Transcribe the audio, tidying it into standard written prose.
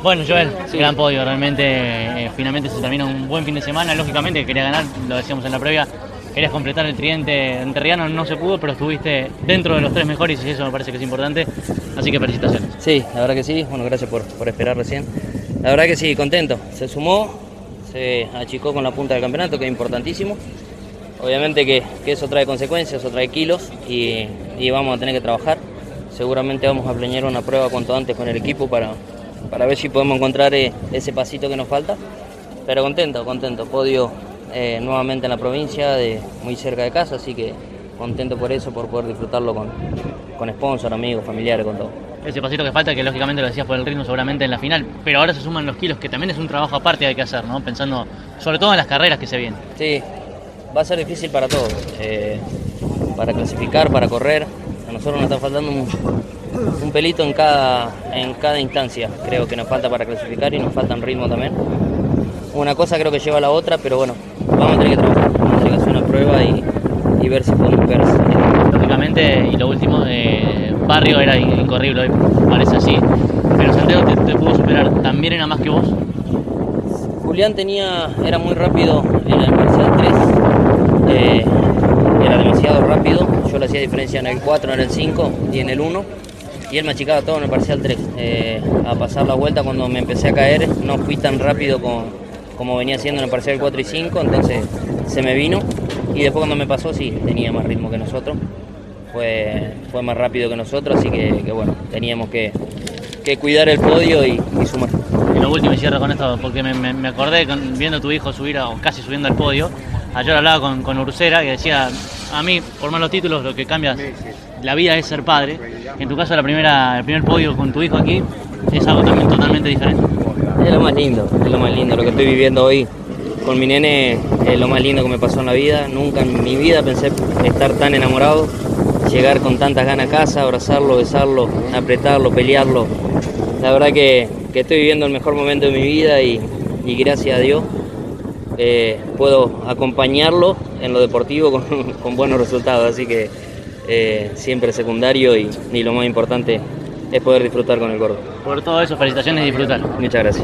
Bueno, Joel, gran podio, realmente finalmente se termina un buen fin de semana, lógicamente quería ganar, lo decíamos en la previa, querías completar el tridente entrerriano, no se pudo, pero estuviste dentro de los 3 mejores y eso me parece que es importante, así que felicitaciones. Sí, la verdad que sí, bueno, gracias por esperar recién. La verdad que sí, contento, se sumó, se achicó con la punta del campeonato, que es importantísimo. Obviamente que eso trae consecuencias, eso trae kilos y vamos a tener que trabajar. Seguramente vamos a planear una prueba cuanto antes con el equipo para ver si podemos encontrar ese pasito que nos falta. Pero contento, podio nuevamente en la provincia, muy cerca de casa, así que contento por eso, por poder disfrutarlo con sponsor, amigos, familiares, con todo. Ese pasito que falta, que lógicamente lo decías por el ritmo seguramente en la final, pero ahora se suman los kilos, que también es un trabajo aparte que hay que hacer, ¿no? Pensando sobre todo en las carreras que se vienen. Sí, va a ser difícil para todos, para clasificar, para correr. A nosotros nos está faltando un pelito en cada instancia, creo que nos falta para clasificar y nos falta en ritmo también. Una cosa creo que lleva a la otra, pero bueno, vamos a tener que trabajar, vamos a tener que hacer una prueba y ver si podemos ver. Lógicamente, y lo último, Barrio era incorrible, hoy parece así, pero Santiago te pudo superar, ¿también era más que vos? Julián era muy rápido en el parcial 3, era demasiado rápido, yo le hacía diferencia en el 4, en el 5 y en el 1, y él me achicaba todo en el parcial 3. A pasar la vuelta cuando me empecé a caer no fui tan rápido como venía haciendo en el parcial 4 y 5, entonces se me vino, y después cuando me pasó sí, tenía más ritmo que nosotros, fue más rápido que nosotros, así que bueno, teníamos que cuidar el podio y sumar. Y lo último, y cierro con esto, porque me acordé viendo a tu hijo subir, o casi subiendo al podio. Ayer hablaba con Ursera que decía, a mí, por más los títulos, lo que cambia la vida es ser padre. En tu caso, el primer podio con tu hijo aquí es algo también totalmente diferente. Es lo más lindo, lo que estoy viviendo hoy con mi nene es lo más lindo que me pasó en la vida. Nunca en mi vida pensé estar tan enamorado, llegar con tantas ganas a casa, abrazarlo, besarlo, apretarlo, pelearlo. La verdad que estoy viviendo el mejor momento de mi vida y gracias a Dios puedo acompañarlo en lo deportivo con buenos resultados, así que siempre secundario y lo más importante es poder disfrutar con el gordo. Por todo eso, felicitaciones y disfrutar. Muchas gracias.